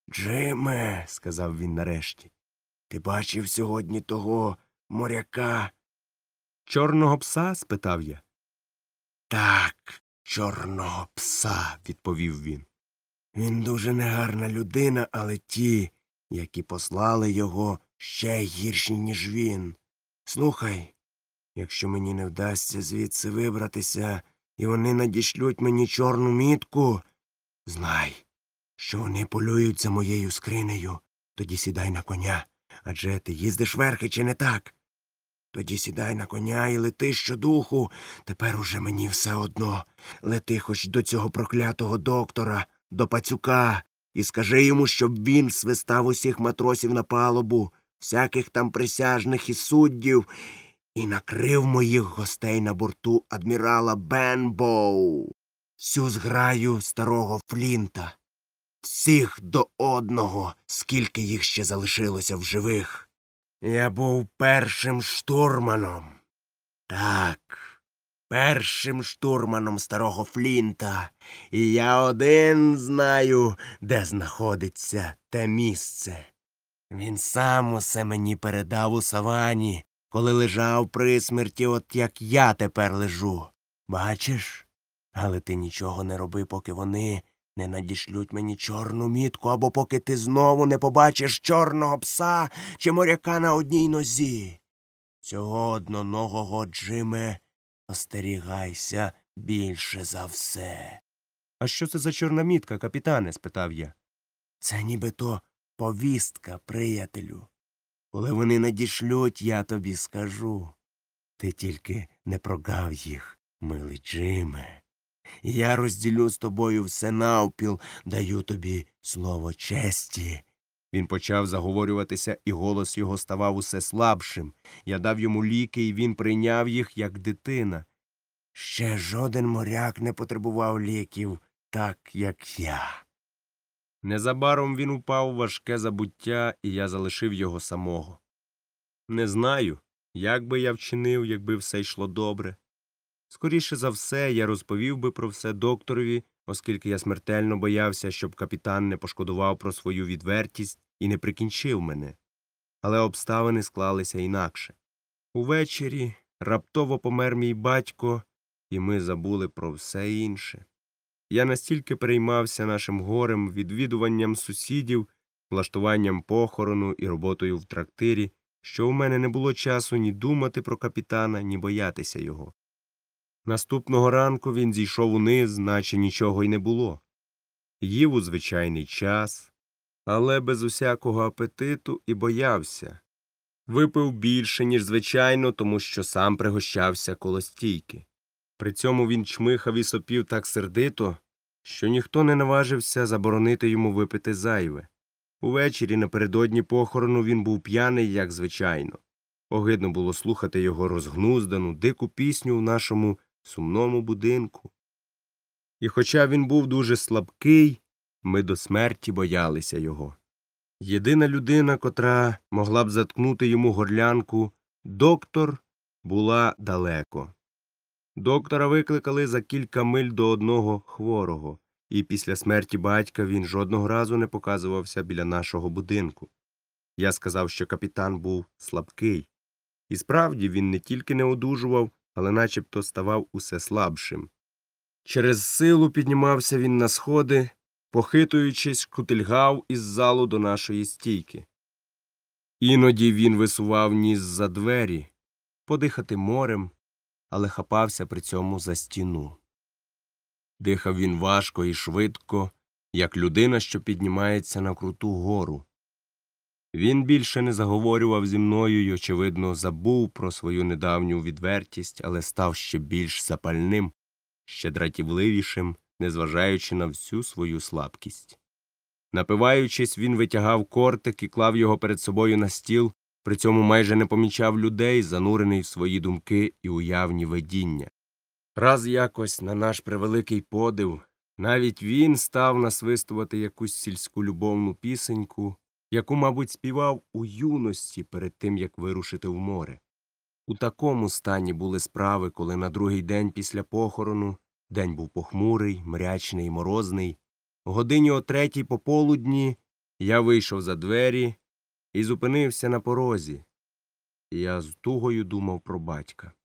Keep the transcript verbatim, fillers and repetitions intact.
Джиме, сказав він нарешті, ти бачив сьогодні того моряка? Чорного пса? Спитав я. Так, чорного пса, відповів він. Він дуже негарна людина, але ті, які послали його, ще гірші, ніж він. Слухай, якщо мені не вдасться звідси вибратися, і вони надішлють мені чорну мітку, знай, що вони полюють за моєю скринею. Тоді сідай на коня. Адже ти їздиш верхи, чи не так? Тоді сідай на коня і лети щодуху. Тепер уже мені все одно. Лети хоч до цього проклятого доктора, до пацюка, і скажи йому, щоб він свистав усіх матросів на палубу, всяких там присяжних і суддів, і накрив моїх гостей на борту адмірала Бенбоу, всю зграю старого Флінта, всіх до одного, скільки їх ще залишилося в живих. Я був першим штурманом. Так, першим штурманом старого Флінта, і я один знаю, де знаходиться те місце. Він сам усе мені передав у савані, коли лежав при смерті, от як я тепер лежу. Бачиш? Але ти нічого не роби, поки вони не надішлють мені чорну мітку, або поки ти знову не побачиш чорного пса чи моряка на одній нозі. Цього одноногого, Джиме, остерігайся більше за все. А що це за чорна мітка, капітане? Спитав я. Це нібито повістка, приятелю. Коли вони надішлють, я тобі скажу. Ти тільки не прогав їх, милий Джиме. Я розділю з тобою все навпіл, даю тобі слово честі. Він почав заговорюватися, і голос його ставав усе слабшим. Я дав йому ліки, і він прийняв їх, як дитина. Ще жоден моряк не потребував ліків, так, як я. Незабаром він упав у важке забуття, і я залишив його самого. Не знаю, як би я вчинив, якби все йшло добре. Скоріше за все, я розповів би про все докторові, оскільки я смертельно боявся, щоб капітан не пошкодував про свою відвертість і не прикінчив мене. Але обставини склалися інакше. Увечері раптово помер мій батько, і ми забули про все інше. Я настільки переймався нашим горем, відвідуванням сусідів, влаштуванням похорону і роботою в трактирі, що у мене не було часу ні думати про капітана, ні боятися його. Наступного ранку він зійшов униз, наче нічого й не було. Їв у звичайний час, але без усякого апетиту, і боявся. Випив більше, ніж звичайно, тому що сам пригощався коло стійки. При цьому він чмихав і сопів так сердито, що ніхто не наважився заборонити йому випити зайве. Увечері напередодні похорону він був п'яний, як звичайно. Огидно було слухати його розгнуздану, дику пісню в нашому сумному будинку. І хоча він був дуже слабкий, ми до смерті боялися його. Єдина людина, котра могла б заткнути йому горлянку, доктор, була далеко. Доктора викликали за кілька миль до одного хворого, і після смерті батька він жодного разу не показувався біля нашого будинку. Я сказав, що капітан був слабкий. І справді він не тільки не одужував, але начебто ставав усе слабшим. Через силу піднімався він на сходи, похитуючись, кутильгав із залу до нашої стійки. Іноді він висував ніс за двері, подихати морем, але хапався при цьому за стіну. Дихав він важко і швидко, як людина, що піднімається на круту гору. Він більше не заговорював зі мною й, очевидно, забув про свою недавню відвертість, але став ще більш запальним, ще дратівливішим, незважаючи на всю свою слабкість. Напиваючись, він витягав кортик і клав його перед собою на стіл, при цьому майже не помічав людей, занурений в свої думки і уявні видіння. Раз якось, на наш превеликий подив, навіть він став насвистувати якусь сільську любовну пісеньку, яку, мабуть, співав у юності перед тим, як вирушити в море. У такому стані були справи, коли на другий день після похорону, день був похмурий, мрячний, морозний, годині о третій пополудні Я вийшов за двері і зупинився на порозі. Я з тугою думав про батька.